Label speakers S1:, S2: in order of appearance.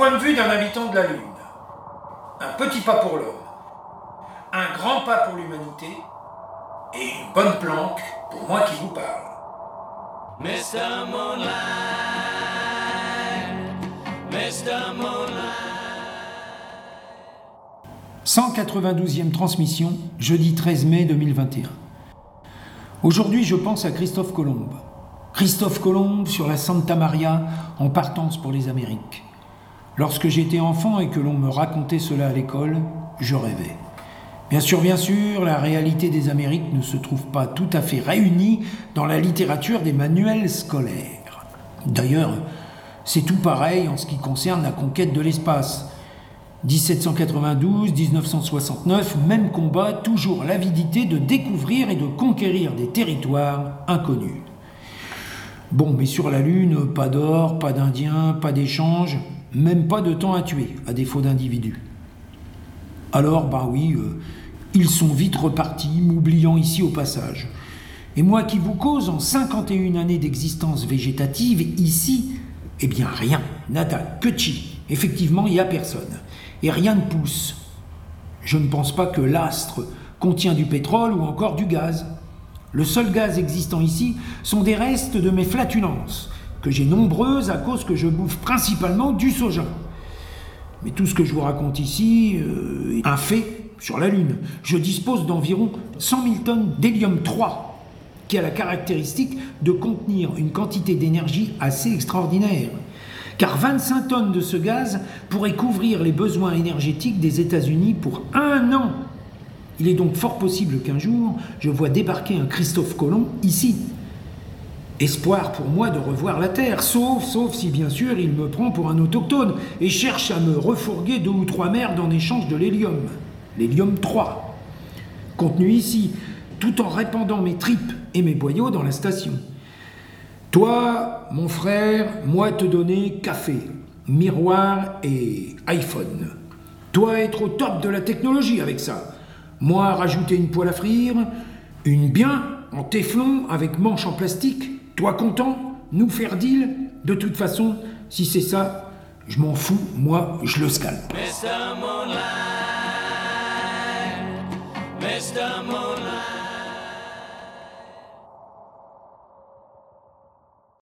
S1: point de vue d'un habitant de la Lune. Un petit pas pour l'homme, un grand pas pour l'humanité, et une bonne planque pour moi qui vous parle.
S2: Mr. Moonlight, Mr. Moonlight.
S3: 192e transmission, jeudi 13 mai 2021. Aujourd'hui, je pense à Christophe Colomb. Christophe Colomb sur la Santa Maria en partance pour les Amériques. Lorsque j'étais enfant et que l'on me racontait cela à l'école, je rêvais. Bien sûr, la réalité des Amériques ne se trouve pas tout à fait réunie dans la littérature des manuels scolaires. D'ailleurs, c'est tout pareil en ce qui concerne la conquête de l'espace. 1792-1969, même combat, toujours l'avidité de découvrir et de conquérir des territoires inconnus. Bon, mais sur la Lune, pas d'or, pas d'Indiens, pas d'échange, même pas de temps à tuer, à défaut d'individus. Alors, ils sont vite repartis, m'oubliant ici au passage. Et moi qui vous cause en 51 années d'existence végétative, ici, eh bien rien, nada, que chi. Effectivement, il n'y a personne. Et rien ne pousse. Je ne pense pas que l'astre contient du pétrole ou encore du gaz. Le seul gaz existant ici sont des restes de mes flatulences, que j'ai nombreuses à cause que je bouffe principalement du soja. Mais tout ce que je vous raconte ici est un fait sur la Lune. Je dispose d'environ 100 000 tonnes d'hélium-3, qui a la caractéristique de contenir une quantité d'énergie assez extraordinaire. Car 25 tonnes de ce gaz pourraient couvrir les besoins énergétiques des États-Unis pour 1 an. Il est donc fort possible qu'un jour, je vois débarquer un Christophe Colomb ici. Espoir pour moi de revoir la Terre, sauf si bien sûr il me prend pour un autochtone et cherche à me refourguer 2 ou 3 merdes en échange de l'hélium. L'hélium-3. Contenu ici, tout en répandant mes tripes et mes boyaux dans la station. Toi, mon frère, moi te donner café, miroir et iPhone. Toi être au top de la technologie avec ça. Moi rajouter une poêle à frire, une bien en téflon avec manche en plastique. Toi content, nous faire deal. De toute façon, si c'est ça, je m'en fous, moi je le scalpe.
S2: Mr. Moonlight, Mr. Moonlight.